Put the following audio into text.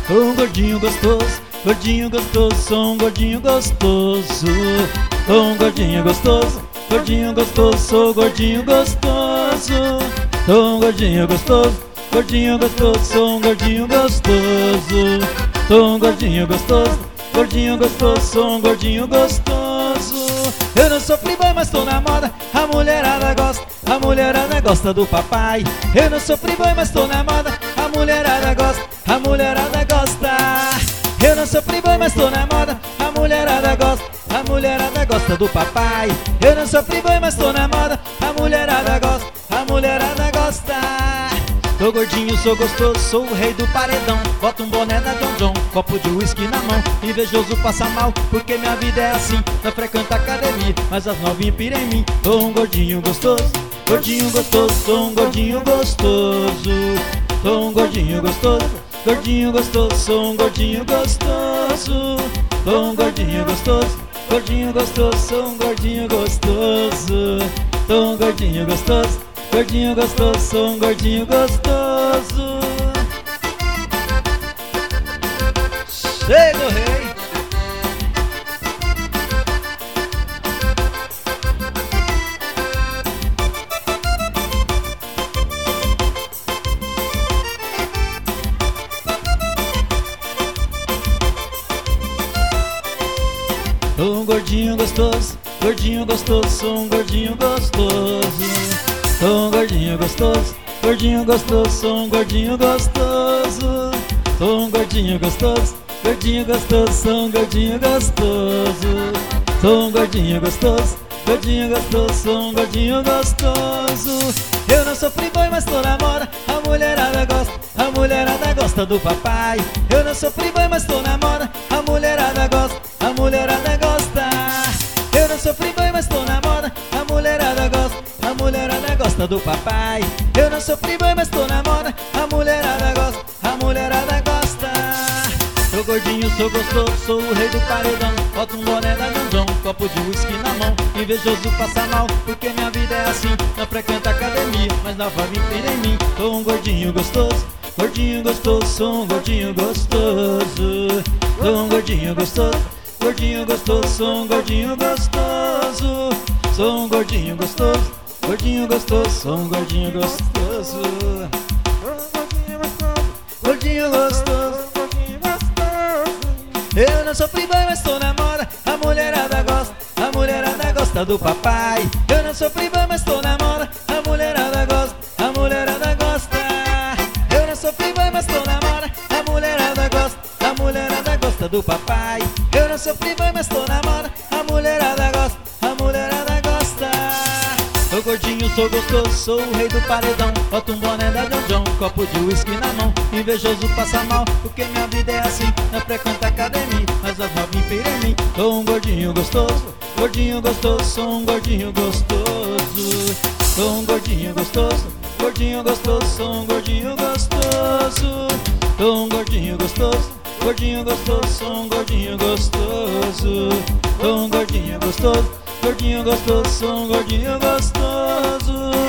Sou um gordinho gostoso, gordinho gostoso, sou um gordinho gostoso. Sou um gordinho gostoso, gordinho gostoso, sou gordinho gostoso. Sou um gordinho gostoso, gordinho gostoso, sou um gordinho gostoso. Sou um gordinho gostoso, gordinho gostoso, sou um gordinho gostoso. Eu não sou playboy, mas tô na moda, a mulherada gosta do papai. Eu não sou playboy, mas tô na moda, a mulherada gosta. Eu não sou playboy, mas tô na moda, a mulherada gosta do papai. Eu não sou playboy, mas tô na moda, a mulherada gosta. Sou gordinho, sou gostoso, sou o rei do paredão. Boto um boné da John John, copo de uísque na mão. Invejoso passa mal, porque minha vida é assim. Não frequento academia, mas as novinhas piram em mim. Sou um gordinho gostoso, gordinho gostoso, sou um gordinho gostoso. Sou um gordinho gostoso, gordinho gostoso, sou um gordinho gostoso. Sou um gordinho gostoso, gordinho gostoso, sou um gordinho gostoso. Sou um gordinho gostoso, gordinho gostoso, sou um gordinho gostoso. Chega o rei. Sou um gordinho gostoso, gordinho gostoso, sou um gordinho gostoso. Sou um gordinho gostoso, gordinho gostoso, sou um gordinho gostoso. Sou um gordinho gostoso, gordinho gostoso, sou um gordinho gostoso. Sou um gordinho gostoso, gordinho gostoso, sou um gordinho gostoso. Eu não sou playboy, mas tô na moda, a mulherada gosta do papai. Eu não sou playboy, mas tô na moda, a mulherada gosta. Eu não sou playboy, mas tô na moda, a mulherada gosta do papai. Eu não sou playboy, mas tô na moda, a mulherada gosta. Sou gordinho, sou gostoso, sou o rei do paredão. Boto um boné da John John, copo de uísque na mão. Invejoso passa mal, porque minha vida é assim. Não frequento academia, mas nova me pira em mim. Sou um gordinho gostoso, gordinho gostoso, sou um gordinho gostoso. Sou um gordinho gostoso, gordinho gostoso, sou um gordinho gostoso. Sou um gordinho gostoso, gordinho gostoso, sou um gordinho gostoso. Gordinho gostoso. Eu não sou playboy, mas tô na moda, a mulherada gosta do papai. Eu não sou playboy, mas tô na moda, a mulherada gosta. Eu não sou playboy, mas tô na moda, a mulherada gosta do papai. Eu não sou playboy, mas tô na moda, a mulherada gosta. Sou gordinho, sou gostoso, sou o rei do paredão. Boto um boné da John John, copo de uísque na mão. Invejoso passa mal, porque minha vida é assim. Não frequento academia, mas as novinhas piram em mim. Sou um gordinho gostoso, gordinho gostoso, sou um gordinho gostoso. Sou um gordinho gostoso, gordinho gostoso, sou um gordinho gostoso. Sou um gordinho gostoso, gordinho gostoso, sou um gordinho gostoso. Sou um gordinho gostoso, gordinho gostoso, sou um gordinho gostoso.